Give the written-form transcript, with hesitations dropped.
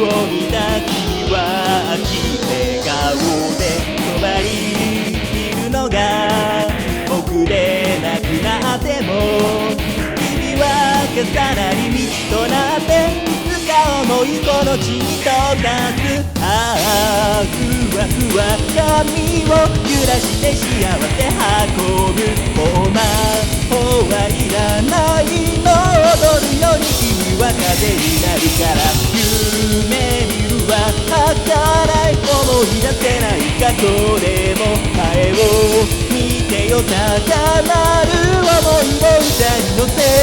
を見た君は笑顔でそばにいるのが僕でなくなっても君は重なり道となっていつか思いこの地に到達ああふわふわ髪を揺らして幸せ運ぶもう魔法はいらないの踊るように君は風になるから夢見るは儚い思い出せない過去でも前を見てよ高鳴る想いを歌に乗せ